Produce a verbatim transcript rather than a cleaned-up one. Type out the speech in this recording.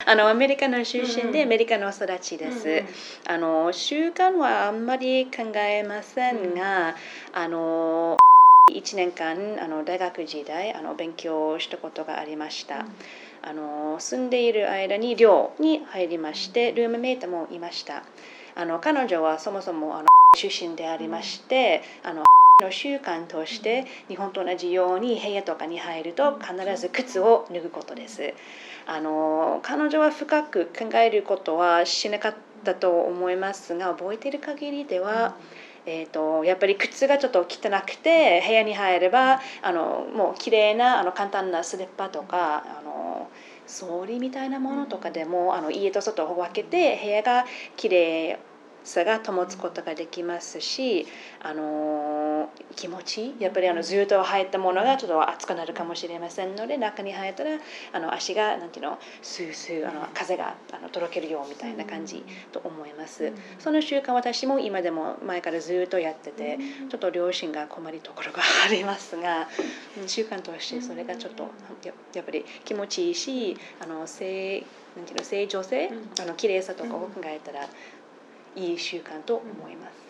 あのアメリカの出身でアメリカの育ちです、うんうん、あの習慣はあんまり考えませんが、うん、あのいちねんかんあの大学時代あの勉強したことがありました、うん、あの住んでいる間に寮に入りまして、ルームメイトもいました。あの彼女はそもそもあの出身でありまして、うん、あのの習慣として日本と同じように部屋とかに入ると必ず靴を脱ぐことです。あの彼女は深く考えることはしなかったと思いますが、覚えている限りでは、えー、とやっぱり靴がちょっと汚くて部屋に入ればあのもう綺麗なあの簡単なスリッパとかあの草履みたいなものとかでもあの家と外を分けて部屋が綺麗さが保つことができますし、あの気持ちやっぱりあのずっと入ったものがちょっと熱くなるかもしれませんので、中に入ったらあの足がなんていうのスースーあの風があの届けるよみたいな感じと思います。その習慣私も今でも前からずっとやってて、ちょっと両親が困るところがありますが、習慣としてそれがちょっとやっぱり気持ちいいし、あの性なんていうの正常性、あの綺麗さとかを考えたらいい習慣と思います。